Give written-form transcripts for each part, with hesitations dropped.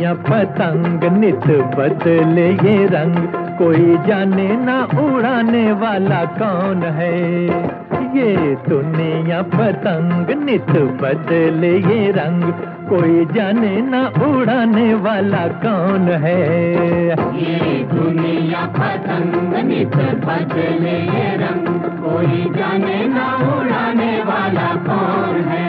दुनिया पतंग नित बदले ये रंग, कोई जाने ना उड़ाने वाला कौन है। ये दुनिया पतंग नित बदले ये रंग, कोई जाने ना उड़ाने वाला कौन है। ये दुनिया पतंग नित बदले ये रंग, कोई जाने ना उड़ाने वाला कौन है।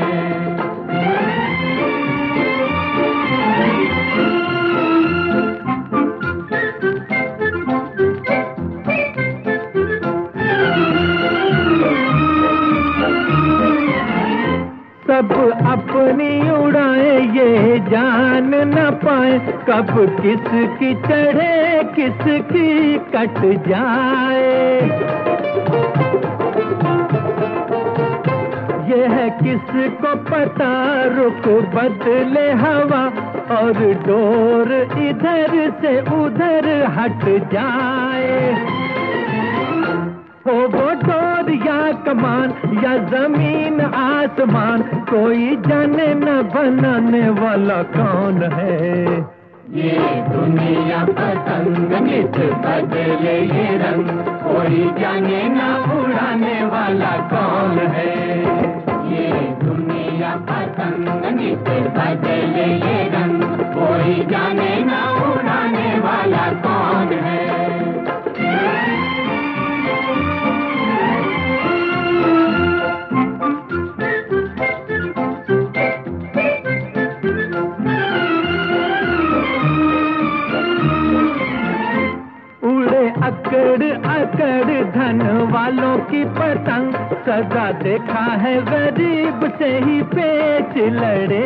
सब अपनी उड़ाए ये जान न पाए, कब किसकी चढ़े किसकी कट जाए। ये है किसको पता रुख बदले हवा, और डोर इधर से उधर हट जाए। हो वो डोर या कमान या जमीन आसमान, कोई जाने न बनाने वाला कौन है। ये दुनिया पतंग नित बदले ये रंग, कोई जाने न उड़ाने वाला कौन है। ये दुनिया पतंग नित बदले ये रंग, कोई जाने न उड़ाने वाला कौन है। अकड़ अकड़ धन वालों की पतंग, सदा देखा है गरीब से ही पेच लड़े।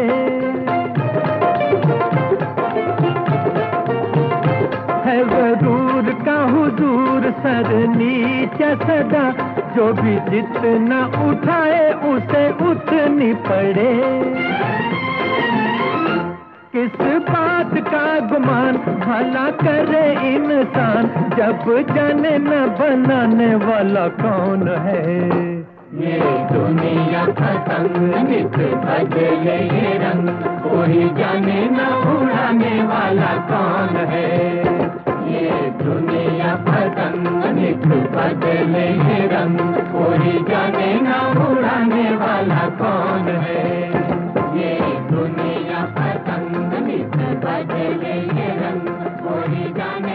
है गरूर का हुजूर सर नीचा सदा, जो भी जितना उठाए उसे उतनी पड़े। किस बात का गुमान भला करे इंसान, जब जाने न बनाने वाला कौन है। ये दुनिया पतंग नित बदले ये रंग, कोई जाने न उड़ाने वाला कौन है। ये दुनिया पतंग नित बदले ये रंग, कोई जाने न उड़ाने वाला कौन है। ये दुनिया पतंग नित बदले ये रंग, कोई जाने